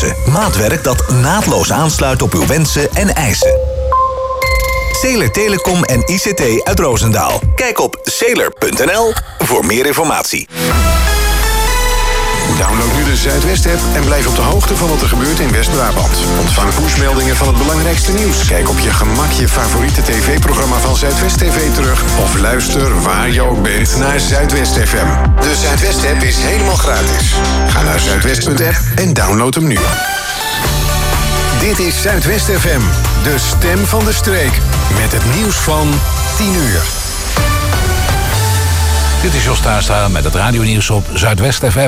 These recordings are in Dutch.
klussen. Maatwerk dat naadloos aansluit op uw wensen en eisen. Sailor Telecom en ICT uit Roosendaal. Kijk op sailor.nl voor meer informatie. Download nu de Zuidwest-app en blijf op de hoogte van wat er gebeurt in West-Brabant. Ontvang pushmeldingen van het belangrijkste nieuws. Kijk op je gemak je favoriete tv-programma van Zuidwest TV terug. Of luister waar je ook bent naar Zuidwest FM. De Zuidwest-app is helemaal gratis. Ga naar zuidwest.app en download hem nu. Dit is Zuidwest FM, de stem van de streek. Met het nieuws van 10 uur. Dit is Jos Tuinstra met het radionieuws op Zuidwest FM.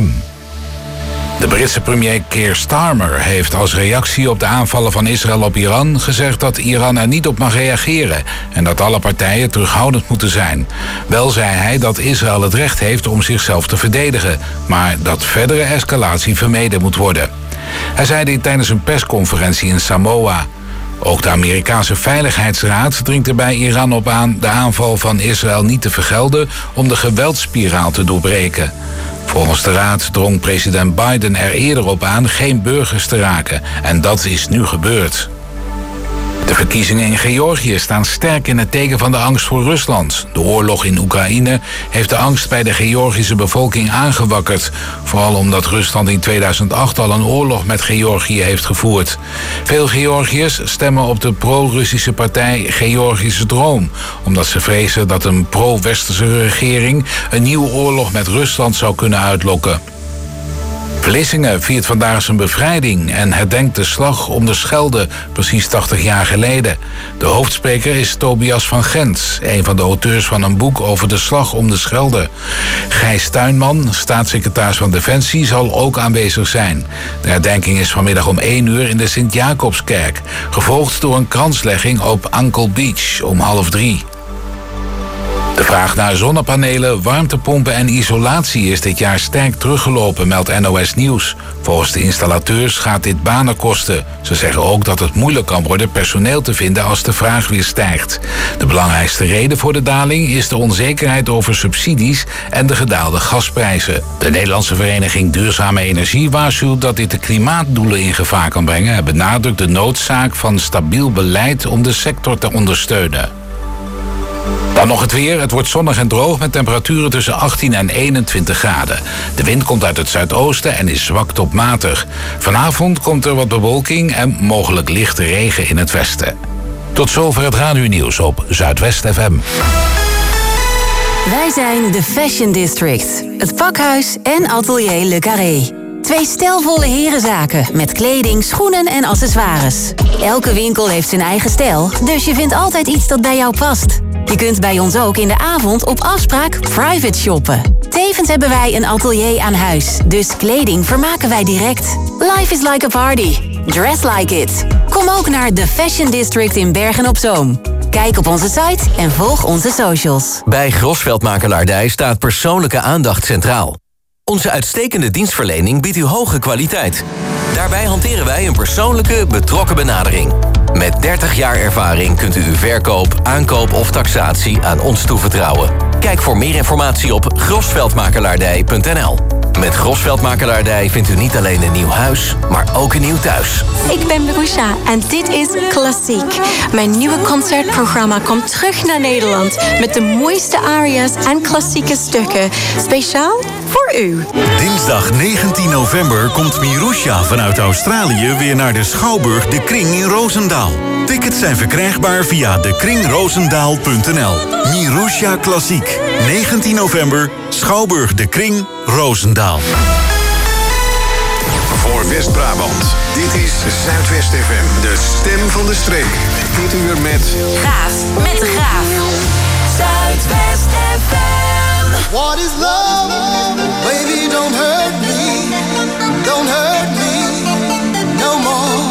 De Britse premier Keir Starmer heeft als reactie op de aanvallen van Israël op Iran gezegd dat Iran er niet op mag reageren en dat alle partijen terughoudend moeten zijn. Wel zei hij dat Israël het recht heeft om zichzelf te verdedigen, maar dat verdere escalatie vermeden moet worden. Hij zei dit tijdens een persconferentie in Samoa. Ook de Amerikaanse Veiligheidsraad dringt er bij Iran op aan de aanval van Israël niet te vergelden om de geweldsspiraal te doorbreken. Volgens de raad drong president Biden er eerder op aan geen burgers te raken. En dat is nu gebeurd. De verkiezingen in Georgië staan sterk in het teken van de angst voor Rusland. De oorlog in Oekraïne heeft de angst bij de Georgische bevolking aangewakkerd. Vooral omdat Rusland in 2008 al een oorlog met Georgië heeft gevoerd. Veel Georgiërs stemmen op de pro-Russische partij Georgische Droom, omdat ze vrezen dat een pro-westerse regering een nieuwe oorlog met Rusland zou kunnen uitlokken. Vlissingen viert vandaag zijn bevrijding en herdenkt de slag om de Schelde, precies 80 jaar geleden. De hoofdspreker is Tobias van Gent, een van de auteurs van een boek over de slag om de Schelde. Gijs Tuinman, staatssecretaris van Defensie, zal ook aanwezig zijn. De herdenking is vanmiddag om 1 uur in de Sint-Jacobskerk, gevolgd door een kranslegging op Uncle Beach om 2:30. De vraag naar zonnepanelen, warmtepompen en isolatie is dit jaar sterk teruggelopen, meldt NOS Nieuws. Volgens de installateurs gaat dit banen kosten. Ze zeggen ook dat het moeilijk kan worden personeel te vinden als de vraag weer stijgt. De belangrijkste reden voor de daling is de onzekerheid over subsidies en de gedaalde gasprijzen. De Nederlandse Vereniging Duurzame Energie waarschuwt dat dit de klimaatdoelen in gevaar kan brengen en benadrukt de noodzaak van stabiel beleid om de sector te ondersteunen. Dan nog het weer. Het wordt zonnig en droog met temperaturen tussen 18 en 21 graden. De wind komt uit het zuidoosten en is zwak tot matig. Vanavond komt er wat bewolking en mogelijk lichte regen in het westen. Tot zover het radionieuws op Zuidwest FM. Wij zijn de Fashion District. Het pakhuis en atelier Le Carré. 2 stijlvolle herenzaken met kleding, schoenen en accessoires. Elke winkel heeft zijn eigen stijl, dus je vindt altijd iets dat bij jou past. Je kunt bij ons ook in de avond op afspraak private shoppen. Tevens hebben wij een atelier aan huis, dus kleding vermaken wij direct. Life is like a party. Dress like it. Kom ook naar The Fashion District in Bergen-op-Zoom. Kijk op onze site en volg onze socials. Bij Grosveld Makelaardij staat persoonlijke aandacht centraal. Onze uitstekende dienstverlening biedt u hoge kwaliteit. Daarbij hanteren wij een persoonlijke, betrokken benadering. Met 30 jaar ervaring kunt u uw verkoop, aankoop of taxatie aan ons toevertrouwen. Kijk voor meer informatie op grosveldmakelaardij.nl. Met Grosveld Makelaardij vindt u niet alleen een nieuw huis, maar ook een nieuw thuis. Ik ben Marusha en dit is Klassiek. Mijn nieuwe concertprogramma komt terug naar Nederland met de mooiste aria's en klassieke stukken. Speciaal voor u. Dinsdag 19 november komt Marusha vanuit Australië weer naar de Schouwburg De Kring in Roosendaal. Tickets zijn verkrijgbaar via dekringroosendaal.nl. Marusha Klassiek. 19 november, Schouwburg De Kring, Roosendaal. Voor West-Brabant, dit is Zuidwest FM, de stem van de streek. Dit uur met Graaf met de Graaf. Zuidwest FM. What is love? Baby, don't hurt me. Don't hurt me no more.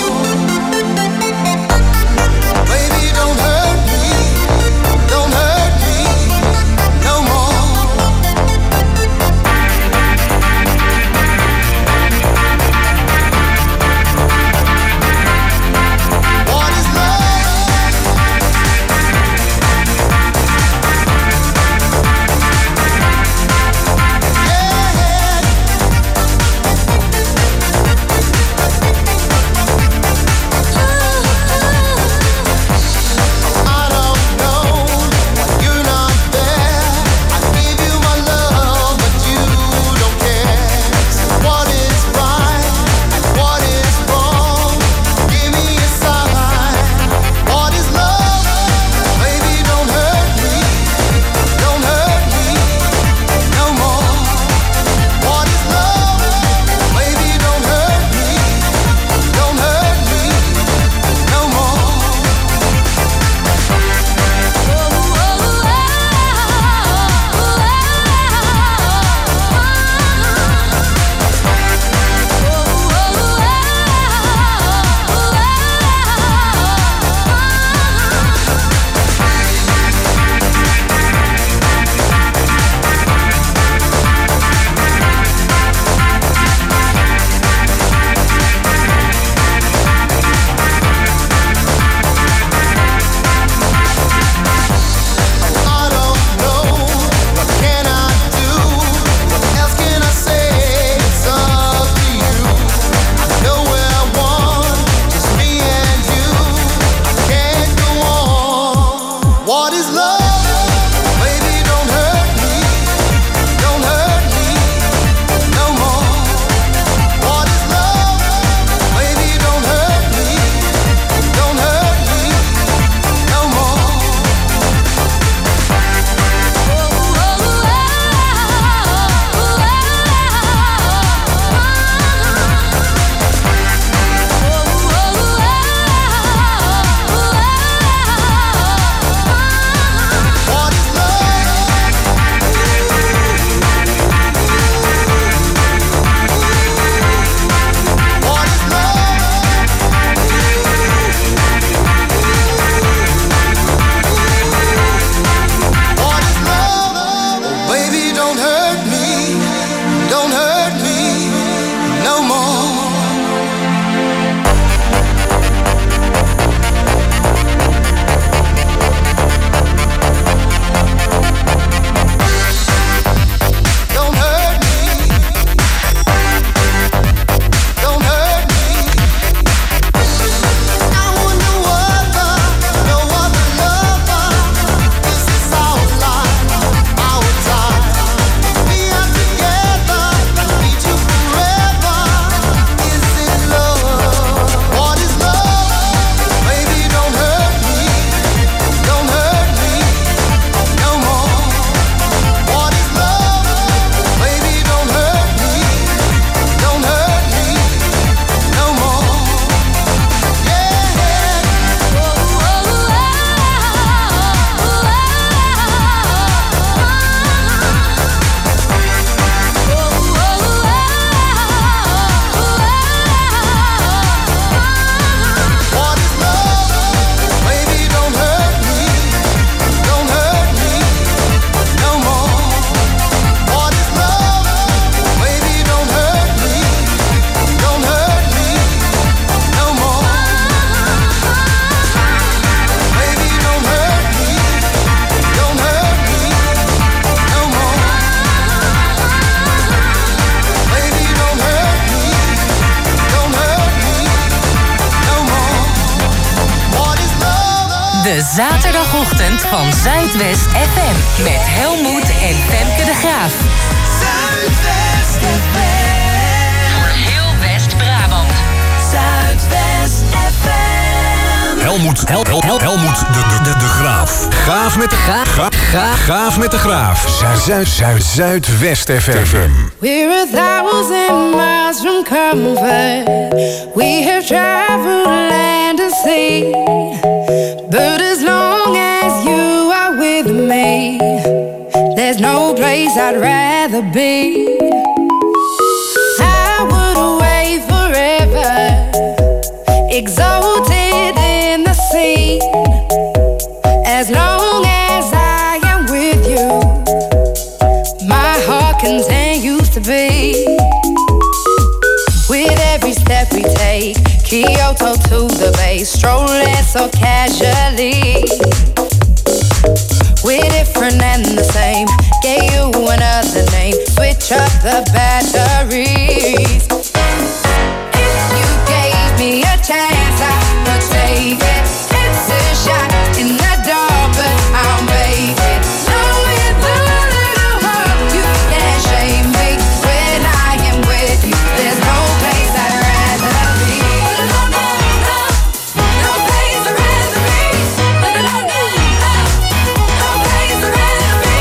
Baby, don't hurt me. Don't hurt me no more. What is love? Yeah. De zaterdagochtend van Zuidwest FM. Met Helmoet en Femke de Graaf. Zuidwest FM. Voor heel West-Brabant. Zuidwest FM. Helmoet de Graaf. Gaaf met de Gaaf met de Graaf. Zuidwest FM. We're 1,000 miles from comfort. We have traveled land and sea. But as long as you are with me, there's no place I'd rather be. I would away forever, exalted in the sea. As long as I am with you, my heart continues to beat. With every step we take, Kyoto to the bay, strolling so casually. We're different and the same, gave you another name, switch up the batteries. If you gave me a chance, I would take it. It's a shot in the dark, but I'll make it. Know with a little hope, you can't shame me. When I am with you, there's no place I'd rather be. No place I'd rather be. No place I'd rather be. No place I'd rather be.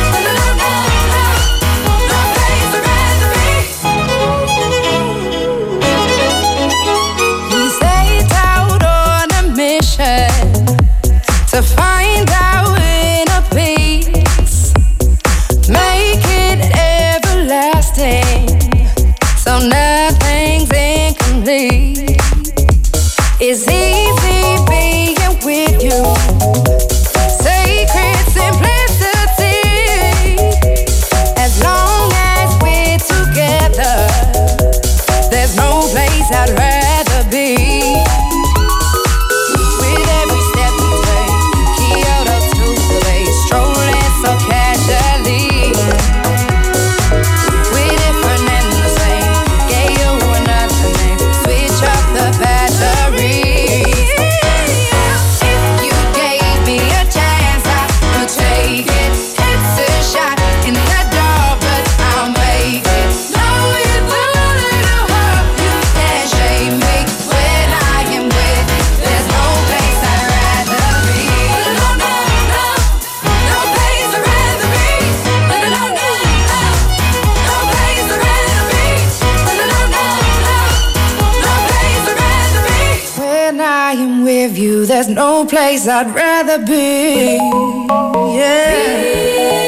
We set out on a mission to find our inner peace, make it everlasting, so nothing's incomplete. It's easy being with you, sacred simplicity. As long as we're together, there's no place I'd rather be. With every step we take, Kyoto to the bay, strolling so casually. We're different and the same, gave you another name, switch up the batteries. If you gave me a chance, I would take it. It's a shot in the dark, but I'll make it. Know with a little hope, you can't shame me. When I am with you, there's no place I'd rather be. No place I'd rather be. No place I'd rather be. No place I'd rather be. When I am with you, there's no place I'd rather be. Yeah.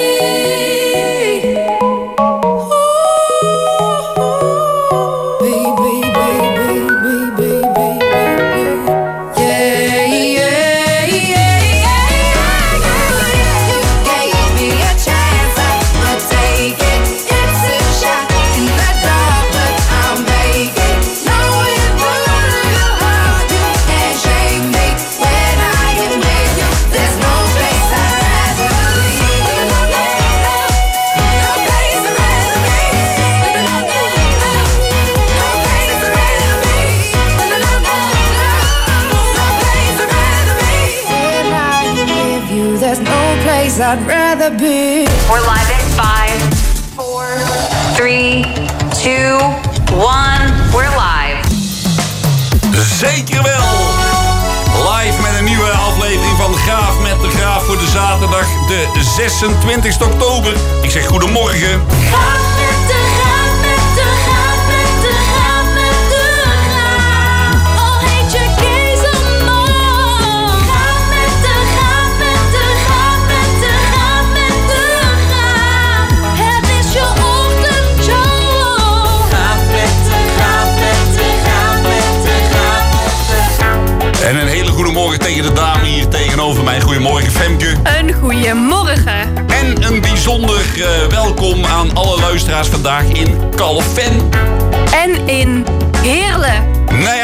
I'd rather be. We're live in 5, 4, 3, 2, 1. We're live. Zeker wel. Live met een nieuwe aflevering van Gaaf met de Graaf voor de zaterdag de 26 oktober. Ik zeg goedemorgen. Gaaf met de Graaf, met de Graaf, met de Graaf, met de Graaf. Al heet je Kees of Mo. Gaaf met de Graaf, met de Graaf, met de Graaf, met de Graaf. Het is je ochtendshow. Gaaf met de Graaf, met de Graaf, met de Graaf. En een hele goede morgen tegen de dame hier tegenover mij. Goedemorgen Femke. Een goeiemorgen. En een bijzonder welkom aan alle luisteraars vandaag in Calfen. En in Heerlen. Nou ja,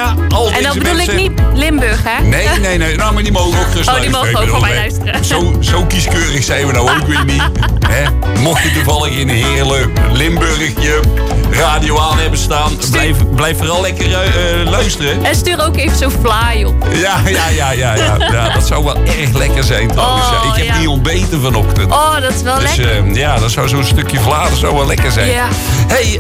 ja, al En dan deze bedoel mensen... ik niet Limburg, hè? Nee. Nou, maar die mogen ook gerust die mogen ook van mij luisteren. Zo kieskeurig zijn we nou ook weer niet. Hè? Mocht je toevallig in Heerlen, Limburgje, radio aan hebben staan... Blijf vooral lekker luisteren. En stuur ook even zo'n fly op. Ja, dat zou wel erg lekker zijn trouwens. Ik heb niet ontbeten vanochtend. Oh, dat is wel lekker. Ja, dat zou zo'n stukje vlader zou wel lekker zijn. Ja. Hey,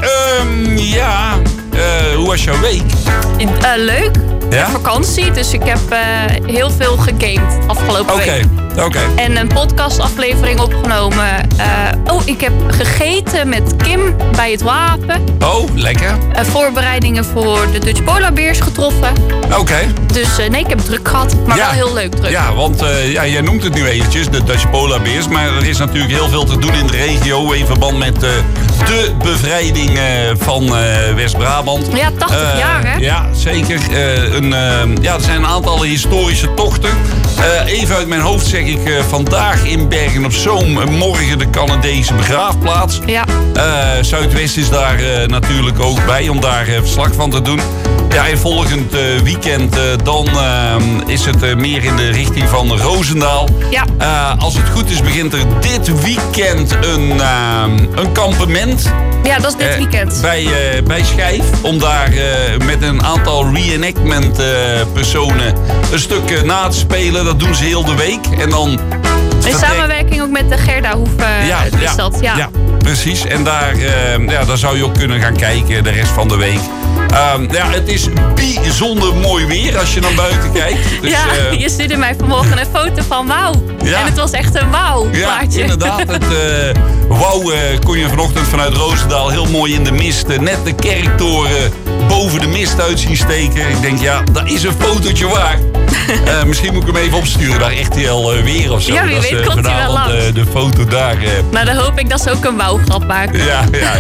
hoe was jouw week? Leuk. Ja? Vakantie, dus ik heb heel veel gegamed afgelopen week. Oké. En een podcastaflevering opgenomen. Ik heb gegeten met Kim bij het Wapen. Oh, lekker. Voorbereidingen voor de Dutch Polar Bears getroffen. Oké. Dus nee, ik heb druk gehad, maar wel heel leuk druk. Ja, want jij noemt het nu eventjes, de Dutch Polar Bears. Maar er is natuurlijk heel veel te doen in de regio in verband met de bevrijding van West-Brabant. Ja, 80 jaar hè? Ja, zeker. Er zijn een aantal historische tochten. Even uit mijn hoofd zeg ik vandaag in Bergen-op-Zoom, morgen de Canadese begraafplaats. Ja. Zuidwest is daar natuurlijk ook bij om daar verslag van te doen. Ja, en volgend weekend dan is het meer in de richting van Roosendaal. Ja. Als het goed is begint er dit weekend een kampement. Ja, dat is dit weekend. Bij Schijf. Om daar met een aantal reenactment personen een stuk na te spelen. Dat doen ze heel de week. En dan... In samenwerking ook met de Gerdahoef is dat. Ja, precies. En daar zou je ook kunnen gaan kijken de rest van de week. Het is bijzonder mooi weer als je naar buiten kijkt. Dus, je stuurde mij vanmorgen een foto van wauw. Ja. En het was echt een wauw plaatje. Ja, inderdaad. Het wauw kon je vanochtend vanuit Roosendaal heel mooi in de mist. Net de kerktoren boven de mist uit zien steken. Ik denk, dat is een fotootje waar. Misschien moet ik hem even opsturen naar RTL Weer of zo. Ja, wie weet komt hij wel langs. De foto daar. Maar dan hoop ik dat ze ook een wauwgrap maken. Ja.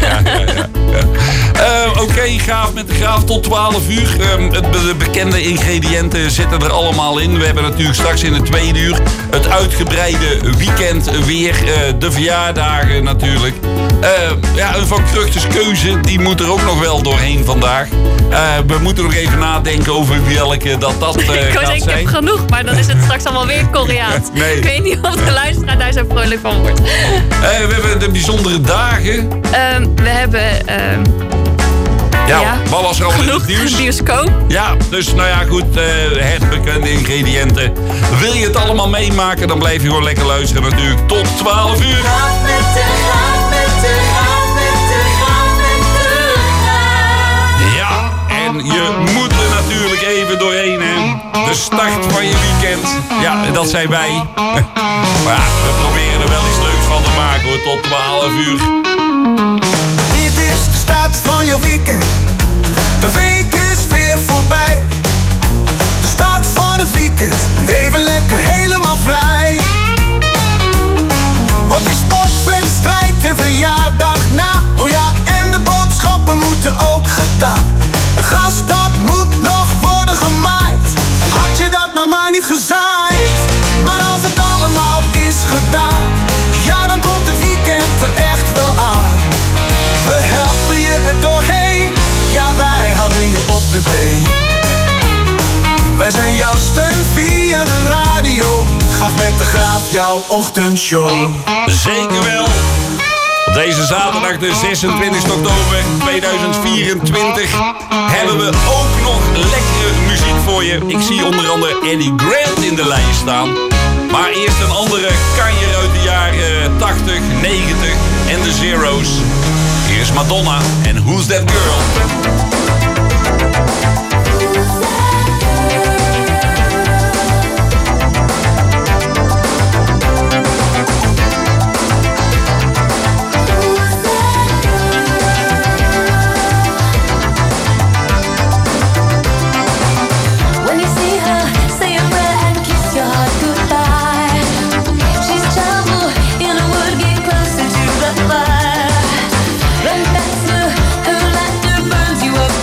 Oké, Gaaf met de Graaf tot 12 uur. De bekende ingrediënten zitten er allemaal in. We hebben natuurlijk straks in het tweede uur het uitgebreide weekend weer. De verjaardagen natuurlijk. Een Van Kruchters keuze, die moet er ook nog wel doorheen vandaag. We moeten nog even nadenken over welke dat gaat zijn. Ik heb genoeg, maar dan is het straks allemaal weer Koreaans. Nee. Ik weet niet of de luisteraar daar zo vrolijk van wordt. We hebben de bijzondere dagen. We hebben... wat was er allemaal in het nieuws? Bioscoop. Ja, dus goed, het bekende ingrediënten. Wil je het allemaal meemaken, dan blijf je gewoon lekker luisteren natuurlijk tot 12 uur. Ja, en je moet er natuurlijk even doorheen, hè. De start van je weekend. Ja, dat zijn wij. Maar we proberen er wel iets leuks van te maken, hoor, tot 12 uur. Dit is de start van je weekend. De week is weer voorbij. De start van het weekend. Even lekker helemaal vrij. Op je sportwedstrijd en verjaardag na. Oh ja, en de boodschappen moeten ook gedaan. De gas dat moet nog worden gemaaid. Had je dat nou maar niet gezaaid. Maar als het allemaal is gedaan, ja, dan komt het weekend er echt wel aan. We helpen je er doorheen. Ja, wij houden je op de been. Wij zijn jouw steun via de radio. Gaaf met de Graaf, jouw ochtendshow. Zeker wel. Op deze zaterdag, de 26 oktober 2024, hebben we ook nog lekkere muziek voor je. Ik zie onder andere Eddie Grant in de lijst staan. Maar eerst een andere kanjer uit de jaren 80, 90 en de Zero's. Hier is Madonna en Who's That Girl? Run faster, her laughter burns you up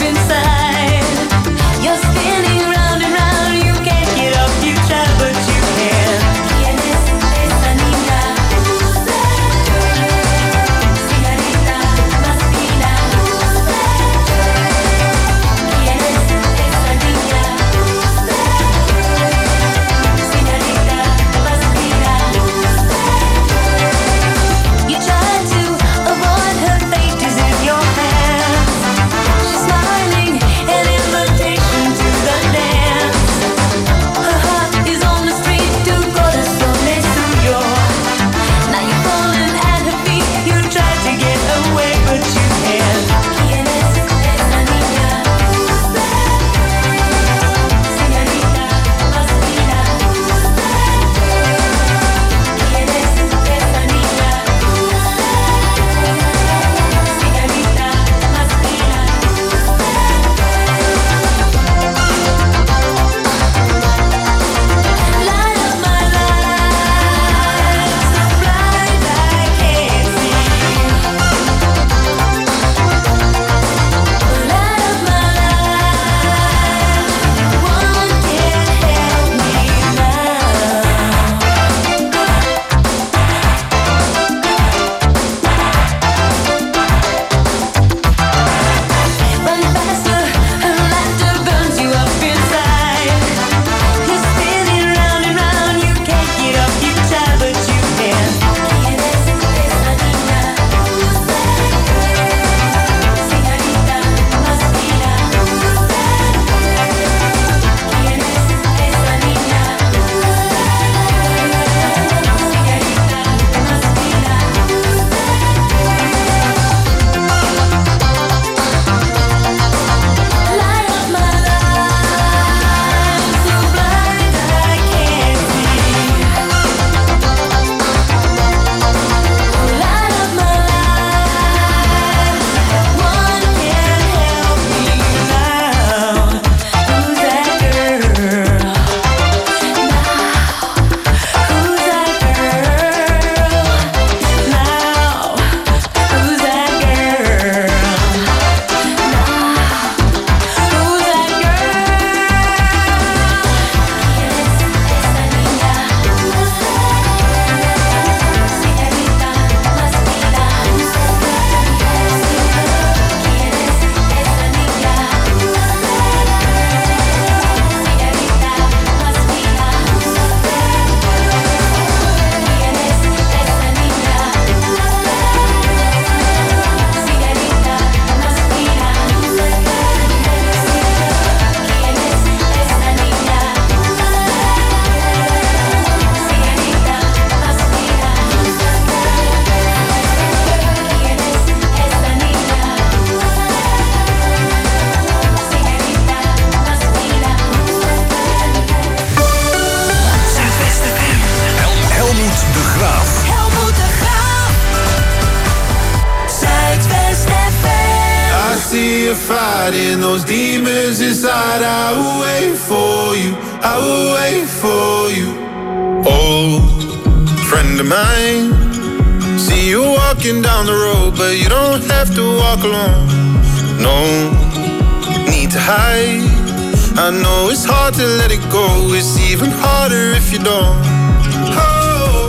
fighting those demons inside. I will wait for you, I will wait for you. Old friend of mine, see you walking down the road, but you don't have to walk alone. No need to hide. I know it's hard to let it go. It's even harder if you don't. Oh,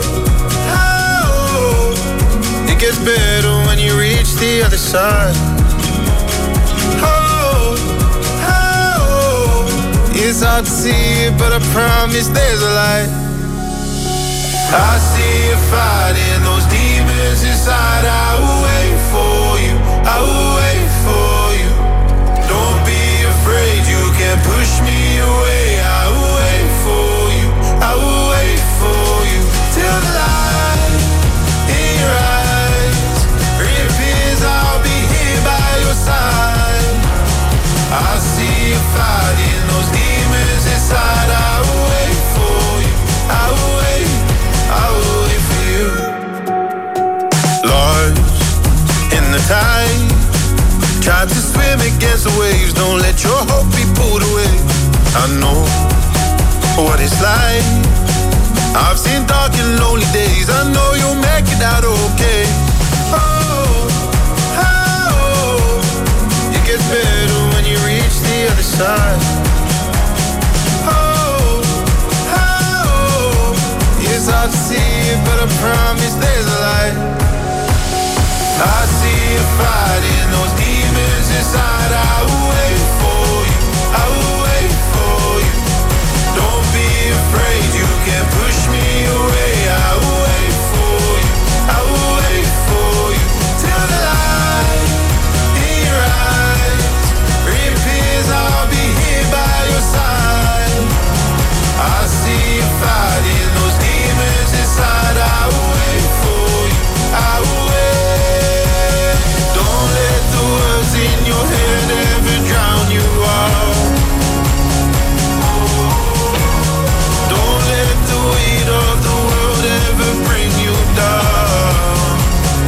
oh, it gets better when you reach the other side. Oh, oh, it's hard to see it, but I promise there's a light. I see you fighting those demons inside. I will wait for you, I will wait for you. Don't be afraid, you can't push me away. I will wait for you, I will wait for you. Till the light in your eyes reappears, I'll be here by your side. I see you fighting those demons inside. I will wait for you, I will wait, I will wait for you. Lost in the tide, tried to swim against the waves. Don't let your hope be pulled away. I know what it's like. I've seen dark and lonely days. I know you'll make it out okay. Oh, oh, it gets better when you reach the other side. Oh, oh, it's hard to see it, but I promise there's a light. I see you fighting those demons inside. I will wait for you, I will wait for you. Don't be afraid, you can't push me away. I will wait for you, I will wait for you. Till the light in your eyes reappears, I'll be here by your side. I see you fighting those demons inside. I will wait for you, I will wait. In your head ever drown you out. Don't let the weight of the world ever bring you down.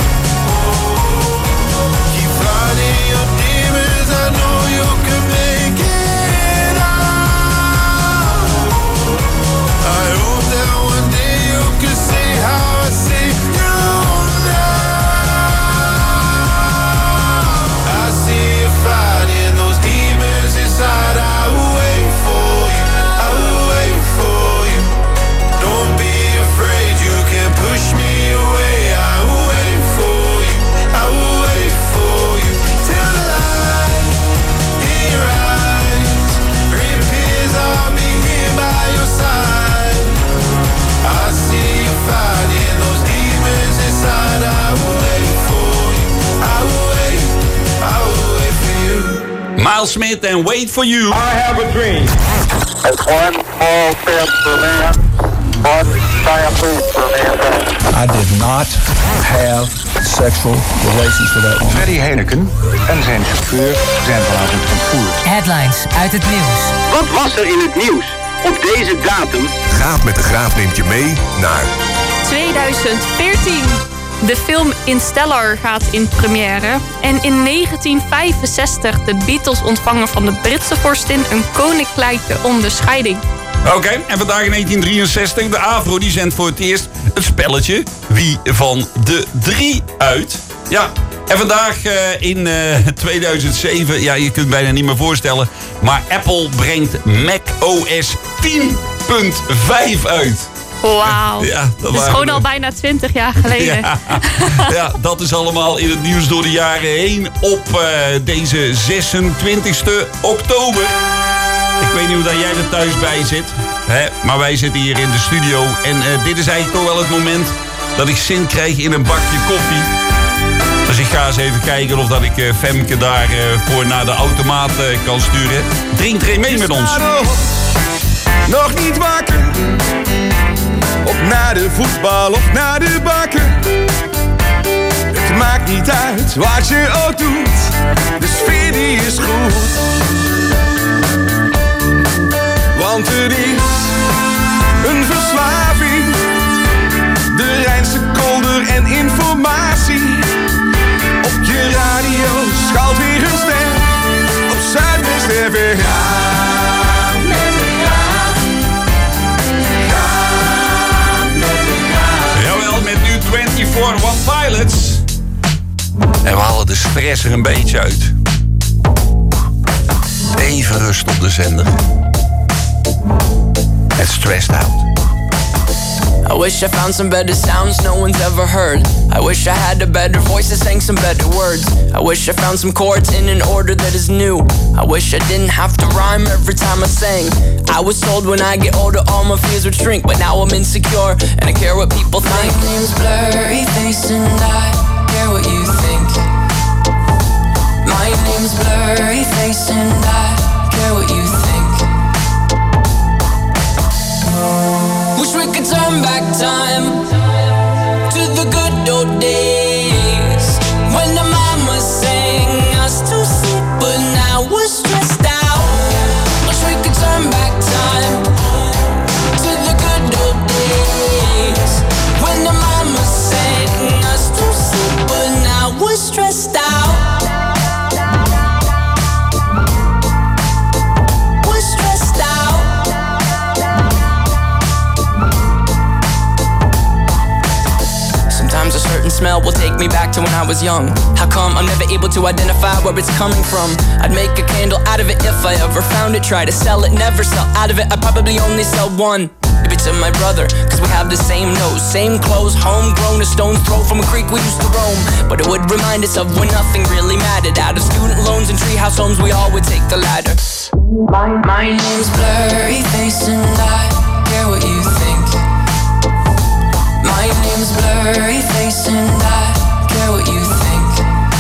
Keep fighting your demons, I know you can make it out. I hope that one day you can see how I see you now. Fighting those demons inside. I will wait for you, I will wait for you. Don't be afraid, you can't push me away. I will wait for you, I will wait for you. Till the light in your eyes reappears, I'll be here by your side. I see you fighting those demons inside. I will wait for you, I will wait, I will wait for you. Miles Smith en Wait For You. I have a dream. It's one small step for man, one giant leap for mankind. I did not have sexual relations with that woman. Freddy Heineken en zijn chauffeur zijn vanavond ontvoerd. Headlines uit het nieuws. Wat was er in het nieuws op deze datum? Graaf met de Graaf neemt je mee naar 2014. De film Interstellar gaat in première. En in 1965 de Beatles ontvangen van de Britse vorstin een koninklijke onderscheiding. Oké, en vandaag in 1963, de AVRO die zendt voor het eerst het spelletje Wie van de 3 uit. Ja, en vandaag in 2007, ja, je kunt het bijna niet meer voorstellen, maar Apple brengt macOS 10.5 uit. Wauw, ja, dat is gewoon al bijna 20 jaar geleden. Ja, ja, dat is allemaal in het nieuws door de jaren heen op deze 26e oktober. Ik weet niet hoe dat jij er thuis bij zit, hè? Maar wij zitten hier in de studio. En dit is eigenlijk toch wel het moment dat ik zin krijg in een bakje koffie. Dus ik ga eens even kijken of dat ik Femke daarvoor naar de automaat kan sturen. Drink er een mee met ons. Nog niet wakker, op naar de voetbal of naar de bakker. Het maakt niet uit wat je ook doet, de sfeer die is goed. Want het is een verslaving, de Rijnse kolder en informatie. Op je radio schuilt weer een ster, de stress er een beetje uit. Even rust op de zender. Het Stressed Out. I wish I found some better sounds no one's ever heard. I wish I had a better voice that sang some better words. I wish I found some chords in an order that is new. I wish I didn't have to rhyme every time I sang. I was told when I get older all my fears would shrink, but now I'm insecure and I care what people think. My name's Blurryface and I care what you think. My name's Blurryface and I care what you think. Wish we could turn back time to the good old days when the mama sang us to sleep, but now we're stressed out. Wish we could turn back time to the good old days when the mama sang us to sleep, but now we're stressed out. A certain smell will take me back to when I was young. How come I'm never able to identify where it's coming from? I'd make a candle out of it if I ever found it. Try to sell it, never sell out of it. I'd probably only sell one. Maybe to my brother, cause we have the same nose, same clothes, homegrown, a stone's throw from a creek we used to roam. But it would remind us of when nothing really mattered. Out of student loans and treehouse homes, we all would take the ladder. My name's Blurryface and I care what you think. My name's Blurryface and I care what you think.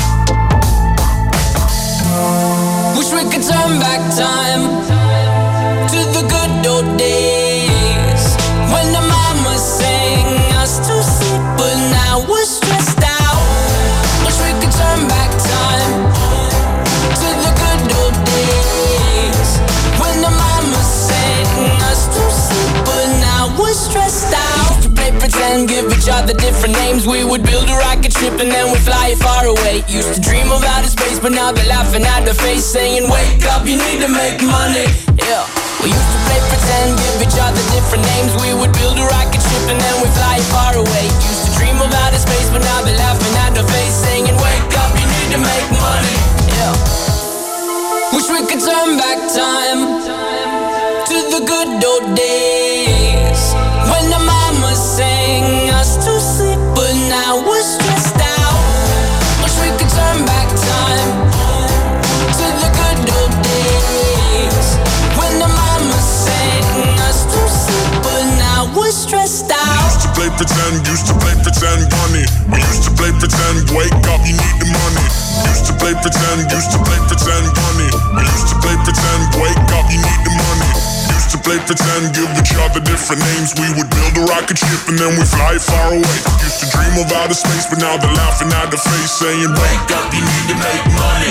Wish we could turn back time to the good old days when the mama sang us to sleep, but now we're stressed out. Wish we could turn back time to the good old days when the mama sang us to sleep, but now we're stressed out. Pretend, give each other different names. We would build a rocket ship and then we'd fly it far away. Used to dream of outer space, but now they're laughing at the face, saying, wake up, you need to make money. Yeah. We used to play pretend, give each other different names. We would build a rocket ship and then we'd fly it far away. Used to dream of outer space, but now they're laughing at the face, saying, wake up, you need to make money. Yeah. Wish we could turn back time to the good old days when the mama sang us to sleep, but now we're stressed out. Wish we could turn back time to the good old days when the mama sang us to sleep, but now we're stressed out. Used to play pretend, bunny. We used to play pretend, wake up, you need the money. Used to play pretend, bunny. We used to play pretend, wake up, you need the money. Used to play pretend, give each other different names. We would build a rocket ship and then we fly far away. Used to dream of outer space, but now they're laughing at the face, saying, wake up, you need to make money.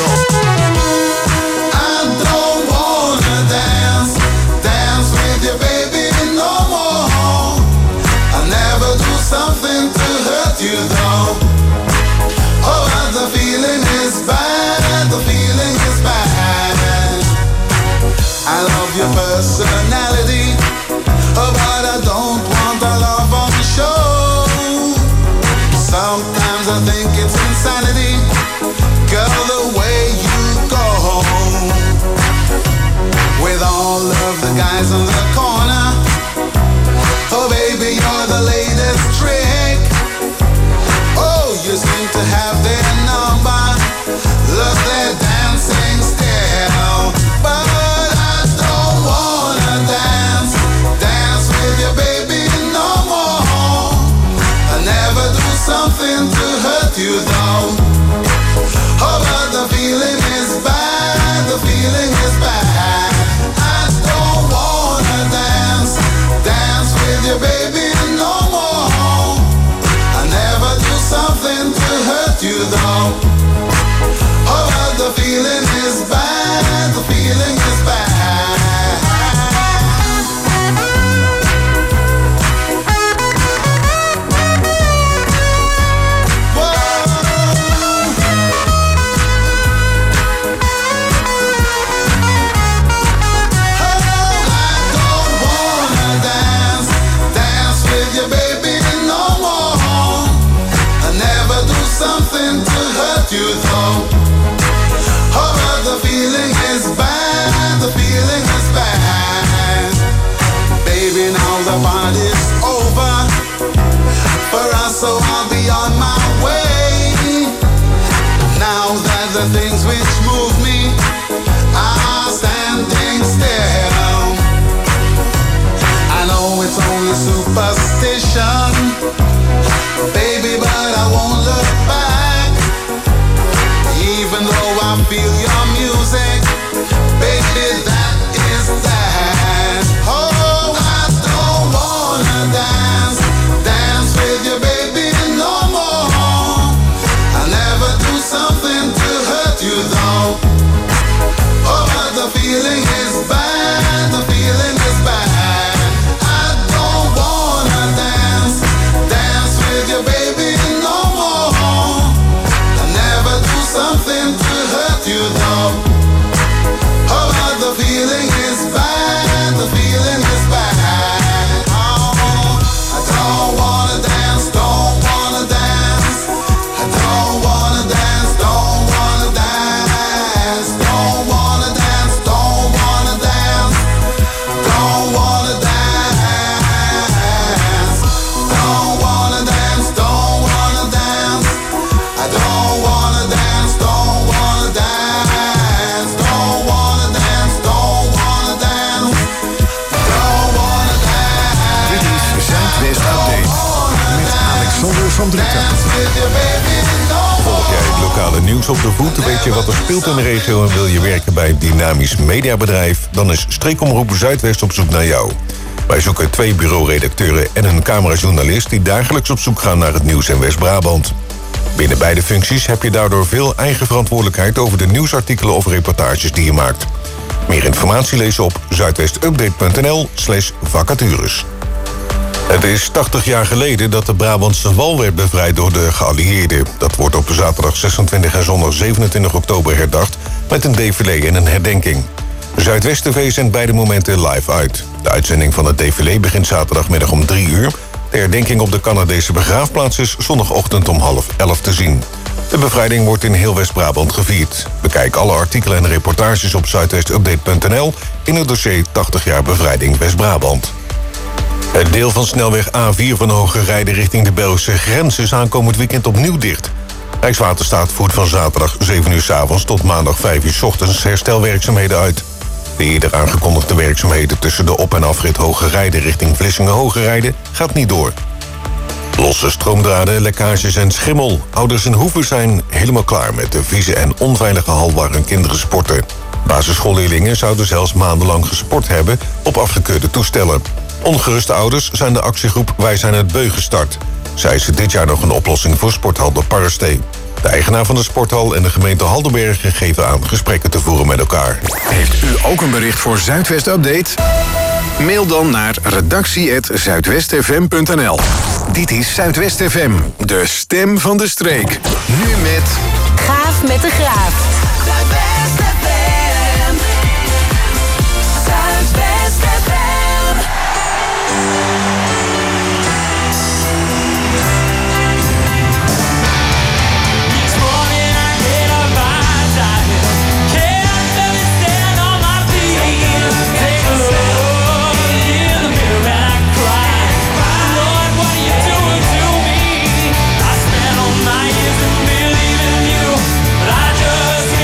I don't wanna dance with you, baby, no more. I'll never do something to hurt you, though. Oh, but the feeling is bad, the feeling is bad. I love your personality, oh, but I don't want our love on the show. Sometimes I think it's insanity, girl, the way you go with all of the guys in the corner. Oh, baby, you're the latest trick. Oh, you seem to have their number, look, they're dancing still, but something to hurt you, though. Oh, but the feeling is bad, the feeling is bad. I don't wanna so I'll be on my way. Now that the things which move me are standing still. I know it's only superstition, baby, but I won't look back. Even though I feel your music, baby, that is that. Oh, I don't wanna dance with you, baby, no more. I'll never do something to hurt you, though. Oh, but the feeling is bad, the feeling is bad. I don't wanna dance with you, baby, no more. I'll never do something to hurt you, though. Oh, but the feeling is bad, the feeling is bad. Oh, I don't wanna dance, don't wanna dance. I don't wanna dance, don't wanna dance. Don't wanna dance, don't wanna dance. Don't wanna dance. Don't wanna dance, don't wanna dance. I don't wanna dance, don't wanna dance. Don't wanna dance, don't wanna dance. Don't wanna dance. Dit is Zuidwest Update met Alexander van Druten. Volg jij het lokale nieuws op de voet? Weet je wat er speelt in de regio en wil je werken bij een dynamisch mediabedrijf? Dan is Streekomroep Zuidwest op zoek naar jou. Wij zoeken 2 bureauredacteuren en een camerajournalist die dagelijks op zoek gaan naar het nieuws in West-Brabant. Binnen beide functies heb je daardoor veel eigen verantwoordelijkheid over de nieuwsartikelen of reportages die je maakt. Meer informatie lees je op zuidwestupdate.nl/vacatures. Het is 80 jaar geleden dat de Brabantse wal werd bevrijd door de geallieerden. Dat wordt op zaterdag 26 en zondag 27 oktober herdacht met een défilé en een herdenking. Zuidwest TV zendt beide momenten live uit. De uitzending van het défilé begint zaterdagmiddag om 3 uur. De herdenking op de Canadese begraafplaats is zondagochtend om 10:30 te zien. De bevrijding wordt in heel West-Brabant gevierd. Bekijk alle artikelen en reportages op zuidwestupdate.nl in het dossier 80 jaar bevrijding West-Brabant. Het deel van snelweg A4 van Hogerrijde richting de Belgische grens is aankomend weekend opnieuw dicht. Rijkswaterstaat voert van zaterdag 7 uur 's avonds tot maandag 5 uur 's ochtends herstelwerkzaamheden uit. De eerder aangekondigde werkzaamheden tussen de op- en afrit Hogerrijde richting Vlissingen-Hogerrijde gaat niet door. Losse stroomdraden, lekkages en schimmel. Ouders en hoeven zijn helemaal klaar met de vieze en onveilige hal waar hun kinderen sporten. Basisschoolleerlingen zouden zelfs maandenlang gesport hebben op afgekeurde toestellen. Ongeruste ouders zijn de actiegroep Wij zijn het Beu gestart. Zij is dit jaar nog een oplossing voor sporthal de Parrestee. De eigenaar van de sporthal en de gemeente Haldenbergen geven aan gesprekken te voeren met elkaar. Heeft u ook een bericht voor Zuidwest Update? Mail dan naar redactie@zuidwestfm.nl. Dit is Zuidwest FM, de stem van de streek. Nu met... Gaaf met de Graaf. Zuidwest FM. Zuidwest FM. I spent all my years in believing you, but I just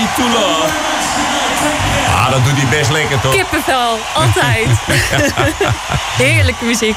Tula. Ah, dat doet hij best lekker, toch? Kippenvel, altijd. Heerlijke muziek.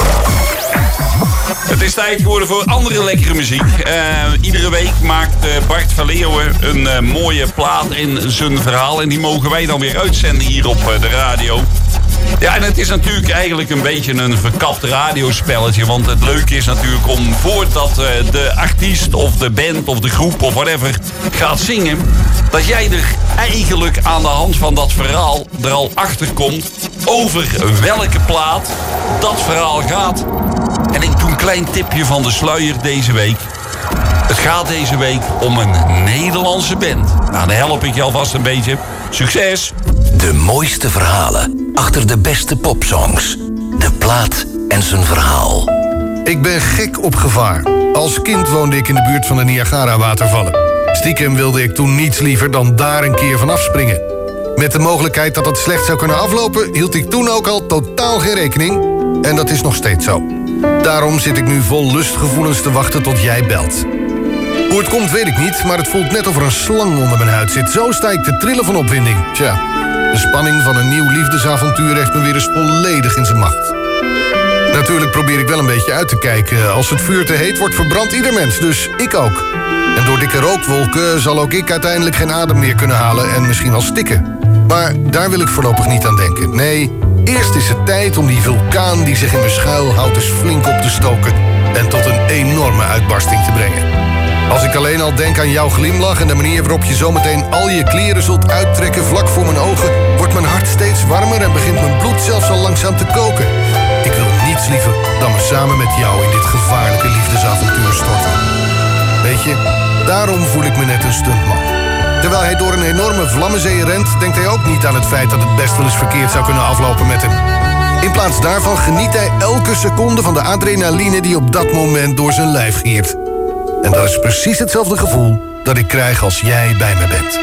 Het is tijd geworden voor andere lekkere muziek. Iedere week maakt Bart van Leeuwen een mooie plaat in zijn verhaal. En die mogen wij dan weer uitzenden hier op de radio. Ja, en het is natuurlijk eigenlijk een beetje een verkapt radiospelletje. Want het leuke is natuurlijk om voordat de artiest of de band of de groep of whatever gaat zingen, dat jij er eigenlijk aan de hand van dat verhaal er al achter komt over welke plaat dat verhaal gaat. En ik doe een klein tipje van de sluier deze week. Het gaat deze week om een Nederlandse band. Nou, dan help ik je alvast een beetje. Succes! De mooiste verhalen achter de beste popsongs. De plaat en zijn verhaal. Ik ben gek op gevaar. Als kind woonde ik in de buurt van de Niagara-watervallen. Stiekem wilde ik toen niets liever dan daar een keer vanaf springen. Met de mogelijkheid dat het slecht zou kunnen aflopen hield ik toen ook al totaal geen rekening. En dat is nog steeds zo. Daarom zit ik nu vol lustgevoelens te wachten tot jij belt. Hoe het komt weet ik niet, maar het voelt net of er een slang onder mijn huid zit. Zo sta ik te trillen van opwinding. Tja, de spanning van een nieuw liefdesavontuur heeft me weer eens volledig in zijn macht. Natuurlijk probeer ik wel een beetje uit te kijken. Als het vuur te heet wordt, verbrandt ieder mens, dus ik ook. En door dikke rookwolken zal ook ik uiteindelijk geen adem meer kunnen halen en misschien wel stikken. Maar daar wil ik voorlopig niet aan denken. Nee, eerst is het tijd om die vulkaan die zich in mijn schuil houdt eens flink op te stoken en tot een enorme uitbarsting te brengen. Als ik alleen al denk aan jouw glimlach en de manier waarop je zometeen al je kleren zult uittrekken vlak voor mijn ogen, wordt mijn hart steeds warmer en begint mijn bloed zelfs al langzaam te koken. Ik wil niets liever dan me samen met jou in dit gevaarlijke liefdesavontuur storten. Weet je, daarom voel ik me net een stuntman. Terwijl hij door een enorme vlammenzee rent, denkt hij ook niet aan het feit dat het best wel eens verkeerd zou kunnen aflopen met hem. In plaats daarvan geniet hij elke seconde van de adrenaline die op dat moment door zijn lijf giert. En dat is precies hetzelfde gevoel dat ik krijg als jij bij me bent.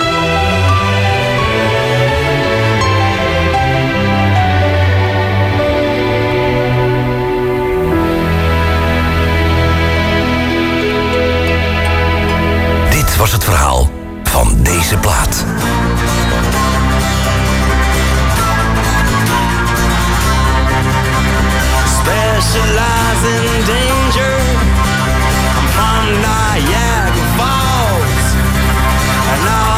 Dit was het verhaal van deze plaat. Specialize in danger. I'm from Niagara Falls, and all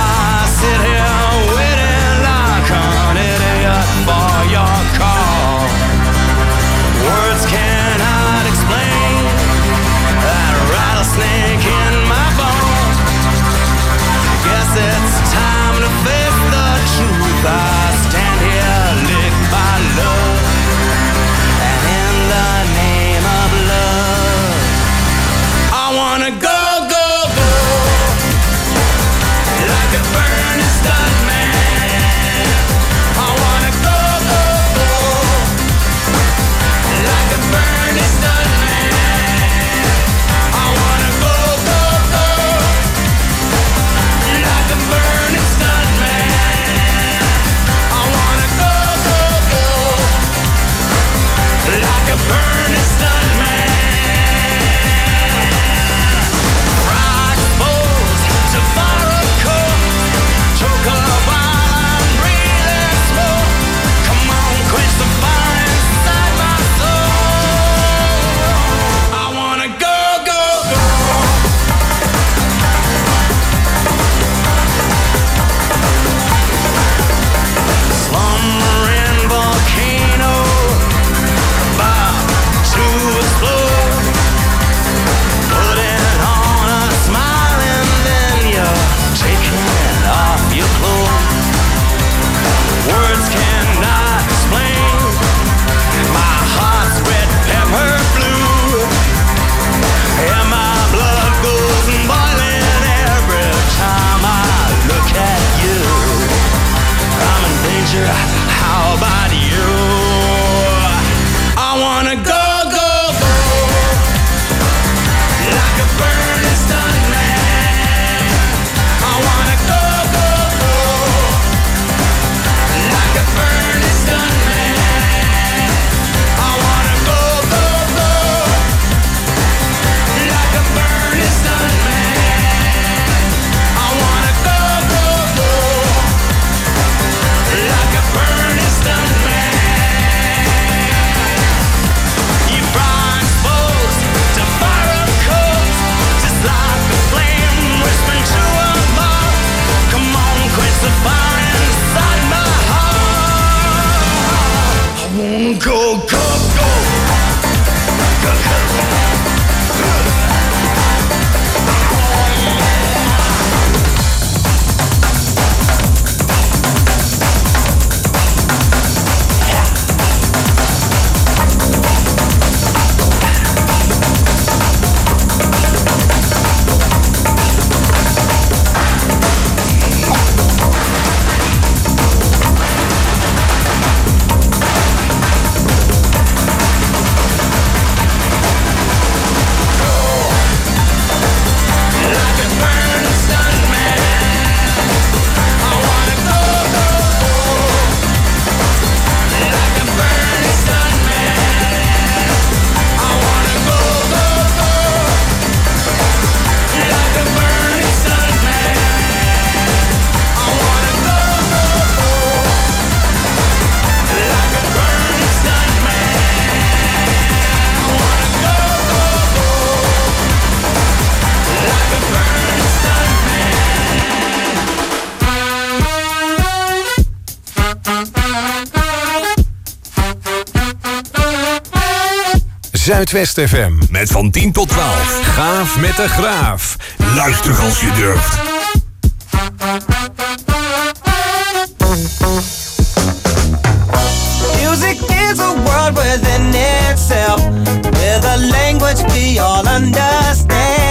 go, go, go. Zuidwest FM met van 10 tot 12. Gaaf met de Graaf. Luister als je durft. Music is a world within itself, with a language we all understand,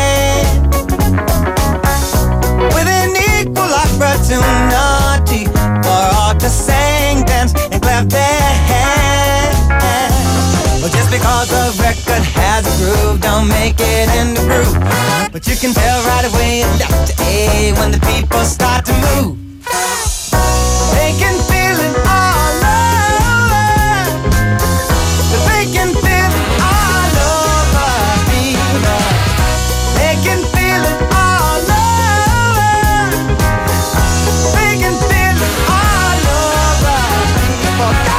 with an equal opportunity for all to sing, dance, and clap their hands. But just because a record has a groove, don't make it in the groove. But you can tell right away it's Dr. A when the people start to move. They can feel it all over. They can feel it all over, people. They can feel it all over. They can feel it all over, people. Go!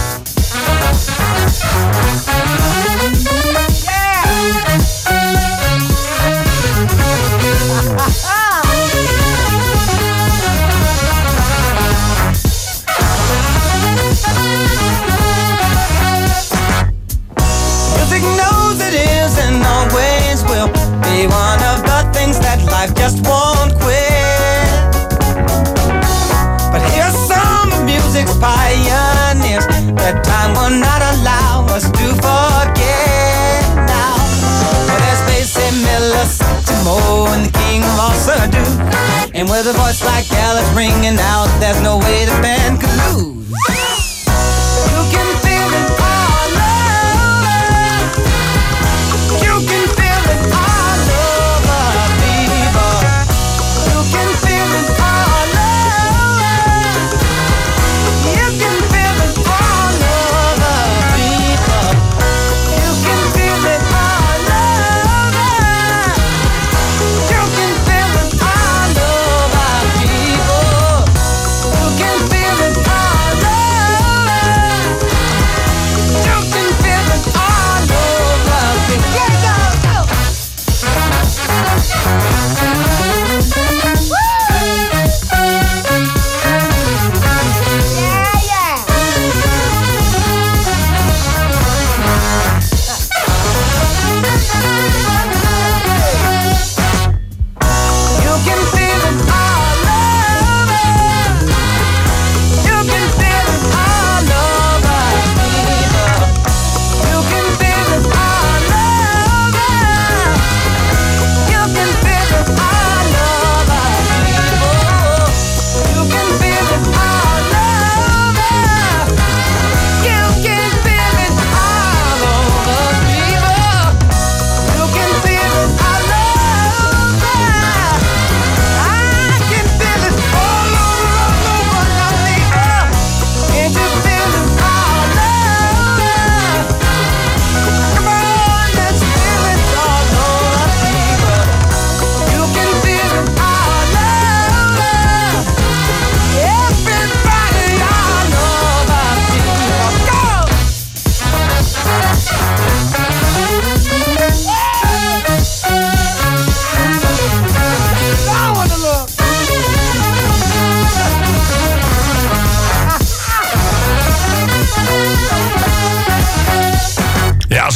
Music knows it is and always will be one of the things that life just won't quit. But here's some of music's pioneers that time will not allow us to forget now. Well, there's Basie Miller, Satchmo, and the king of all Surdo. And with a voice like Alice ringing out, there's no way the band could lose. You can feel it all over. You can feel it all over, people. You can feel it all over. You can feel it all over, people. You can feel it all over. You can feel it all over, people.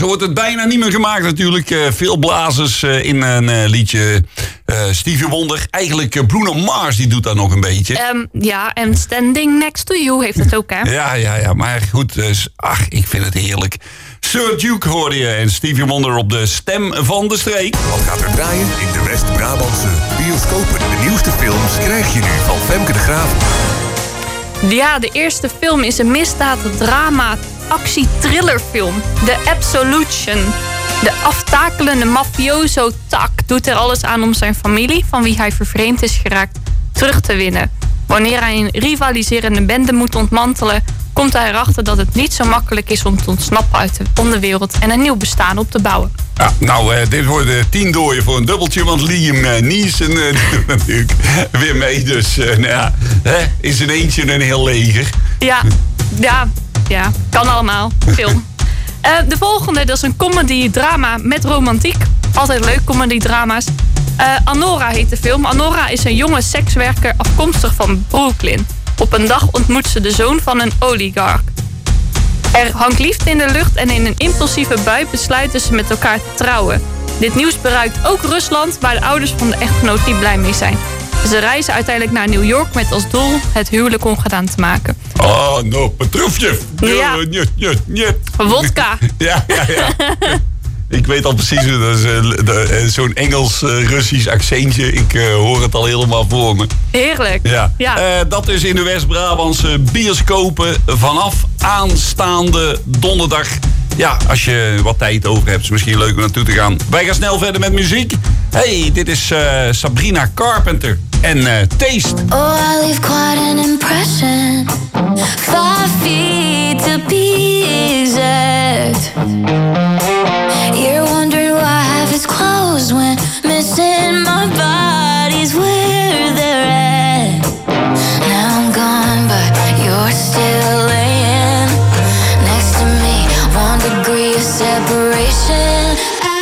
zo wordt het bijna niet meer gemaakt natuurlijk. Veel blazers in een liedje. Stevie Wonder. Eigenlijk Bruno Mars die doet dat nog een beetje. Ja, en Standing Next to You heeft het ook, hè? Ja, maar goed. Ik vind het heerlijk. Sir Duke hoorde je en Stevie Wonder op de stem van de streek. Wat gaat er draaien in de West-Brabantse bioscopen? De nieuwste films krijg je nu van Femke de Graaf. Ja, de eerste film is een misdaad, drama, actie-thrillerfilm. The Absolution. De aftakelende mafioso Tak doet er alles aan om zijn familie, van wie hij vervreemd is geraakt, terug te winnen. Wanneer hij een rivaliserende bende moet ontmantelen, komt hij erachter dat het niet zo makkelijk is om te ontsnappen uit de onderwereld en een nieuw bestaan op te bouwen. Ja, dit worden 10 dooien voor een dubbeltje, want Liam Neeson doet natuurlijk weer mee. Dus is in eentje een heel leger. Ja, kan allemaal. Film. De volgende, dat is een comedy-drama met romantiek. Altijd leuk, comedy-drama's. Anora heet de film. Anora is een jonge sekswerker afkomstig van Brooklyn. Op een dag ontmoet ze de zoon van een oligarch. Er hangt liefde in de lucht en in een impulsieve bui besluiten ze met elkaar te trouwen. Dit nieuws bereikt ook Rusland, waar de ouders van de echtgenoot niet blij mee zijn. Ze reizen uiteindelijk naar New York met als doel het huwelijk ongedaan te maken. Oh, no, Petrofjev. Ja. Wodka. Ja. Ik weet al precies, dat is zo'n Engels-Russisch accentje. Ik hoor het al helemaal voor me. Heerlijk. Ja. Dat is in de West-Brabantse bioscopen vanaf aanstaande donderdag. Ja, als je wat tijd over hebt, is het misschien leuk om naartoe te gaan. Wij gaan snel verder met muziek. Hey, dit is Sabrina Carpenter en Taste. Oh, I leave quite an impression. 5 feet to be exact. You're wondering why half is closed when missing my body's where they're at. Now I'm gone, but you're still laying next to me. 1 degree of separation.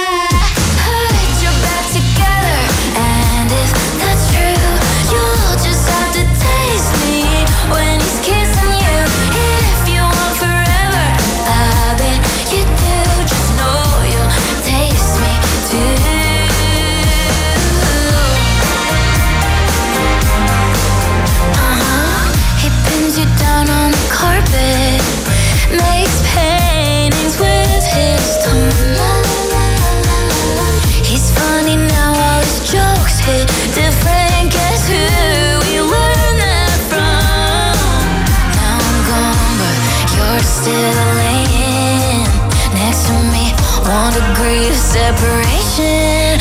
Makes paintings with his tongue. He's funny now, all his jokes hit different. Guess who we learned that from? Now I'm gone, but you're still laying next to me. 1 degree of separation.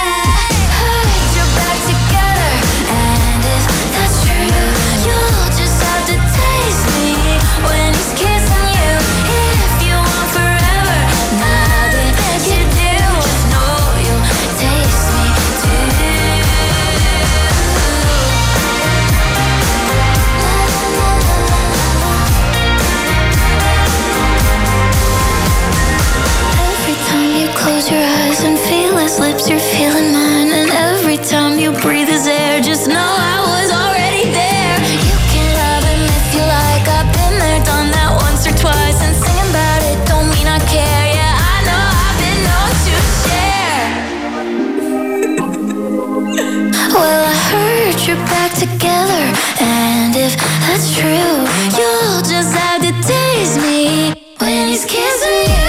Close your eyes and feel his lips, you're feeling mine. And every time you breathe his air, just know I was already there. You can love him if you like, I've been there, done that once or twice. And singing about it don't mean I care. Yeah, I know I've been known to share. Well, I heard you're back together, and if that's true, you'll just have to taste me when he's kissing you.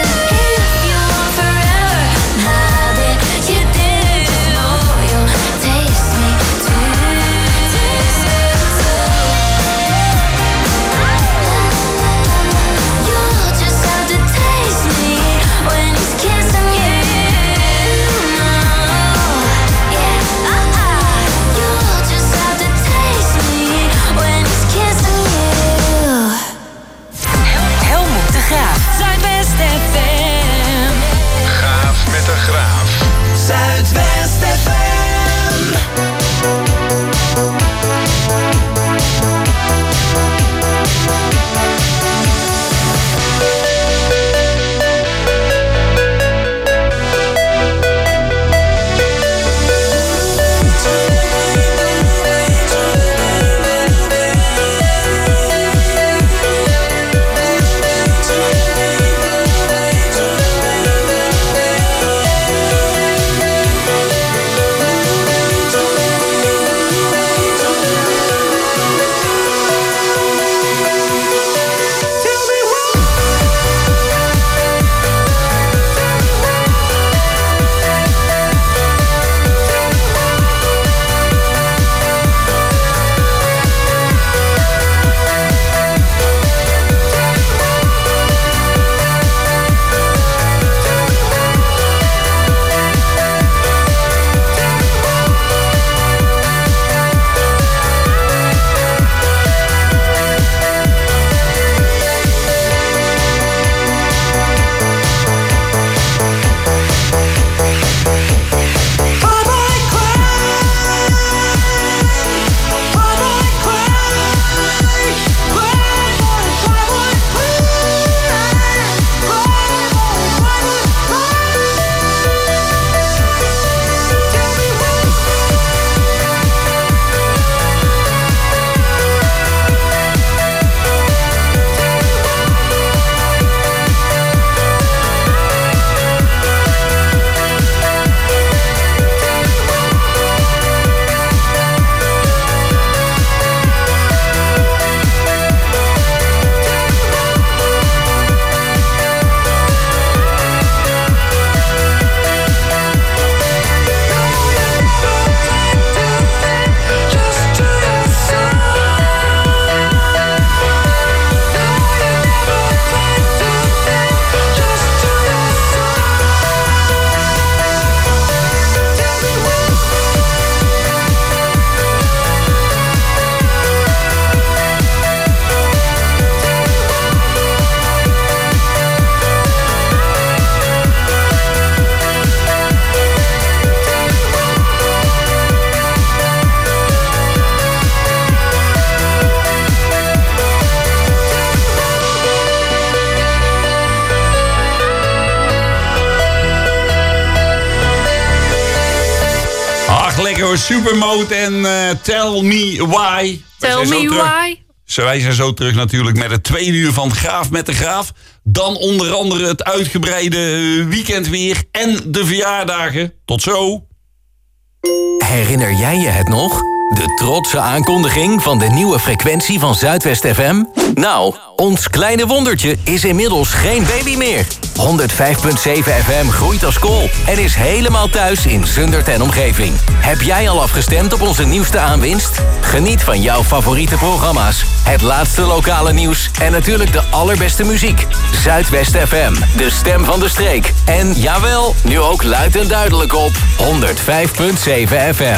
Echo Supermode en Tell Me Why. Tell Me Why. Wij zijn zo terug natuurlijk met het 2 uur van Graaf met de Graaf. Dan onder andere het uitgebreide weekend weer en de verjaardagen. Tot zo. Herinner jij je het nog? De trotse aankondiging van de nieuwe frequentie van Zuidwest FM? Nou, ons kleine wondertje is inmiddels geen baby meer. 105.7 FM groeit als kool en is helemaal thuis in Zundert en omgeving. Heb jij al afgestemd op onze nieuwste aanwinst? Geniet van jouw favoriete programma's, het laatste lokale nieuws en natuurlijk de allerbeste muziek. Zuidwest FM, de stem van de streek. En jawel, nu ook luid en duidelijk op 105.7 FM.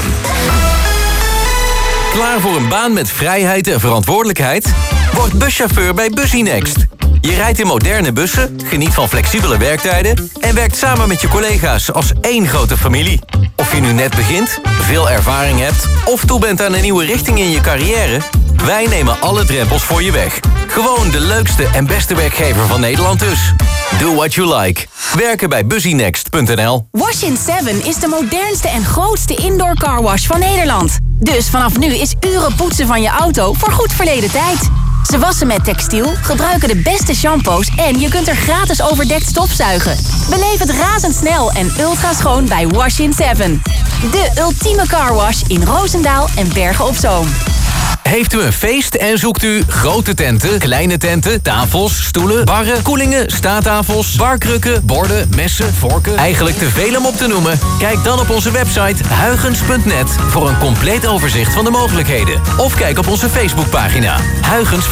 Klaar voor een baan met vrijheid en verantwoordelijkheid? Word buschauffeur bij Busynext. Je rijdt in moderne bussen, geniet van flexibele werktijden en werkt samen met je collega's als één grote familie. Of je nu net begint, veel ervaring hebt of toe bent aan een nieuwe richting in je carrière, wij nemen alle drempels voor je weg. Gewoon de leukste en beste werkgever van Nederland dus. Do what you like. Werken bij busynext.nl. Wash-in 7 is de modernste en grootste indoor carwash van Nederland. Dus vanaf nu is uren poetsen van je auto voor goed verleden tijd. Ze wassen met textiel, gebruiken de beste shampoos en je kunt er gratis overdekt stofzuigen. Beleef het razendsnel en ultra schoon bij Wash-in 7. De ultieme carwash in Roosendaal en Bergen op Zoom. Heeft u een feest en zoekt u grote tenten, kleine tenten, tafels, stoelen, barren, koelingen, staattafels, barkrukken, borden, messen, vorken? Eigenlijk te veel om op te noemen? Kijk dan op onze website huygens.net voor een compleet overzicht van de mogelijkheden. Of kijk op onze Facebookpagina. Huygens